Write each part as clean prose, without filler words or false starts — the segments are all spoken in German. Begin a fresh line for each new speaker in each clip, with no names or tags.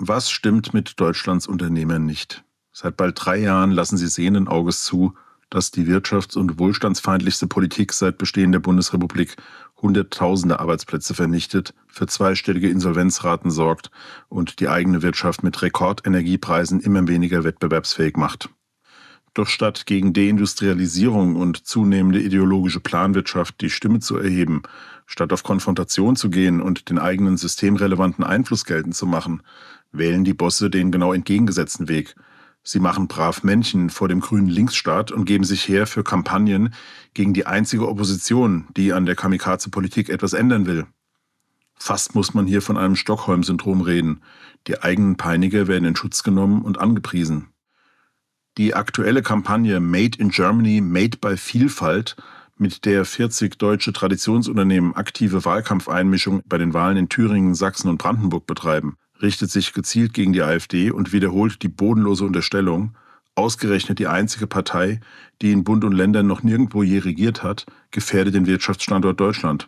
Was stimmt mit Deutschlands Unternehmern nicht? Seit bald 3 Jahren lassen sie sehenden Auges zu, dass die wirtschafts- und wohlstandsfeindlichste Politik seit Bestehen der Bundesrepublik Hunderttausende Arbeitsplätze vernichtet, für zweistellige Insolvenzraten sorgt und die eigene Wirtschaft mit Rekordenergiepreisen immer weniger wettbewerbsfähig macht. Doch statt gegen Deindustrialisierung und zunehmende ideologische Planwirtschaft die Stimme zu erheben, statt auf Konfrontation zu gehen und den eigenen systemrelevanten Einfluss geltend zu machen, wählen die Bosse den genau entgegengesetzten Weg. Sie machen brav Männchen vor dem grünen Linksstaat und geben sich her für Kampagnen gegen die einzige Opposition, die an der Kamikaze-Politik etwas ändern will. Fast muss man hier von einem Stockholm-Syndrom reden. Die eigenen Peiniger werden in Schutz genommen und angepriesen. Die aktuelle Kampagne Made in Germany, Made by Vielfalt, mit der 40 deutsche Traditionsunternehmen aktive Wahlkampfeinmischung bei den Wahlen in Thüringen, Sachsen und Brandenburg betreiben, richtet sich gezielt gegen die AfD und wiederholt die bodenlose Unterstellung, ausgerechnet die einzige Partei, die in Bund und Ländern noch nirgendwo je regiert hat, gefährde den Wirtschaftsstandort Deutschland.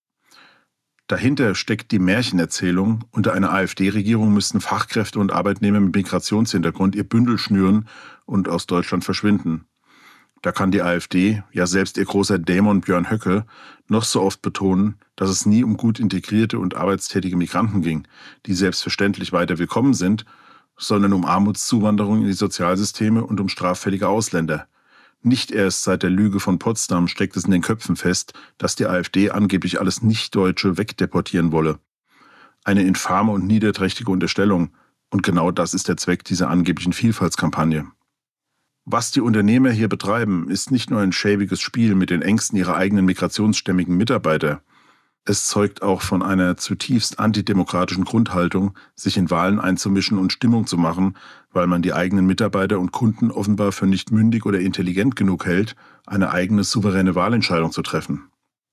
Dahinter steckt die Märchenerzählung, unter einer AfD-Regierung müssten Fachkräfte und Arbeitnehmer mit Migrationshintergrund ihr Bündel schnüren und aus Deutschland verschwinden. Da kann die AfD, ja selbst ihr großer Dämon Björn Höcke, noch so oft betonen, dass es nie um gut integrierte und arbeitstätige Migranten ging, die selbstverständlich weiter willkommen sind, sondern um Armutszuwanderung in die Sozialsysteme und um straffällige Ausländer. Nicht erst seit der Lüge von Potsdam steckt es in den Köpfen fest, dass die AfD angeblich alles Nicht-Deutsche wegdeportieren wolle. Eine infame und niederträchtige Unterstellung. Und genau das ist der Zweck dieser angeblichen Vielfaltskampagne. Was die Unternehmer hier betreiben, ist nicht nur ein schäbiges Spiel mit den Ängsten ihrer eigenen migrationsstämmigen Mitarbeiter. Es zeugt auch von einer zutiefst antidemokratischen Grundhaltung, sich in Wahlen einzumischen und Stimmung zu machen, weil man die eigenen Mitarbeiter und Kunden offenbar für nicht mündig oder intelligent genug hält, eine eigene souveräne Wahlentscheidung zu treffen.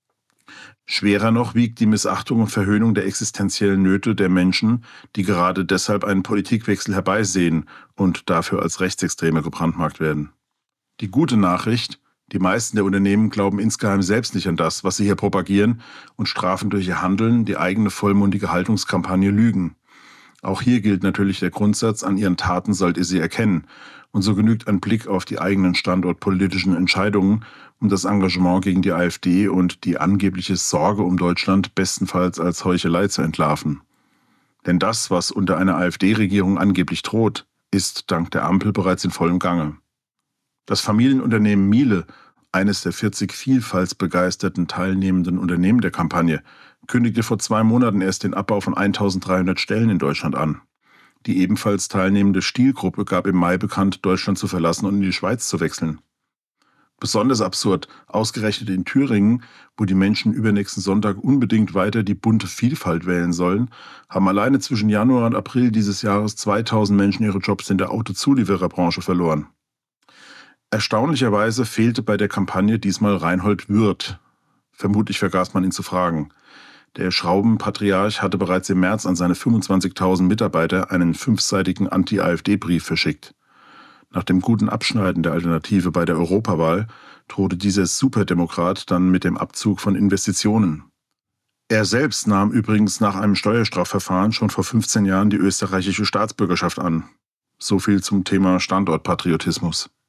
Schwerer noch wiegt die Missachtung und Verhöhnung der existenziellen Nöte der Menschen, die gerade deshalb einen Politikwechsel herbeisehen und dafür als Rechtsextreme gebrandmarkt werden. Die gute Nachricht: Die meisten der Unternehmen glauben insgeheim selbst nicht an das, was sie hier propagieren, und strafen durch ihr Handeln die eigene vollmundige Haltungskampagne Lügen. Auch hier gilt natürlich der Grundsatz, an ihren Taten sollt ihr sie erkennen. Und so genügt ein Blick auf die eigenen standortpolitischen Entscheidungen, um das Engagement gegen die AfD und die angebliche Sorge um Deutschland bestenfalls als Heuchelei zu entlarven. Denn das, was unter einer AfD-Regierung angeblich droht, ist dank der Ampel bereits in vollem Gange. Das Familienunternehmen Miele, eines der 40 vielfaltsbegeisterten teilnehmenden Unternehmen der Kampagne, kündigte vor 2 Monaten erst den Abbau von 1300 Stellen in Deutschland an. Die ebenfalls teilnehmende Stihl-Gruppe gab im Mai bekannt, Deutschland zu verlassen und in die Schweiz zu wechseln. Besonders absurd, ausgerechnet in Thüringen, wo die Menschen übernächsten Sonntag unbedingt weiter die bunte Vielfalt wählen sollen, haben alleine zwischen Januar und April dieses Jahres 2000 Menschen ihre Jobs in der Autozuliefererbranche verloren. Erstaunlicherweise fehlte bei der Kampagne diesmal Reinhold Würth. Vermutlich vergaß man ihn zu fragen. Der Schraubenpatriarch hatte bereits im März an seine 25.000 Mitarbeiter einen 5-seitigen Anti-AfD-Brief verschickt. Nach dem guten Abschneiden der Alternative bei der Europawahl drohte dieser Superdemokrat dann mit dem Abzug von Investitionen. Er selbst nahm übrigens nach einem Steuerstrafverfahren schon vor 15 Jahren die österreichische Staatsbürgerschaft an. So viel zum Thema Standortpatriotismus.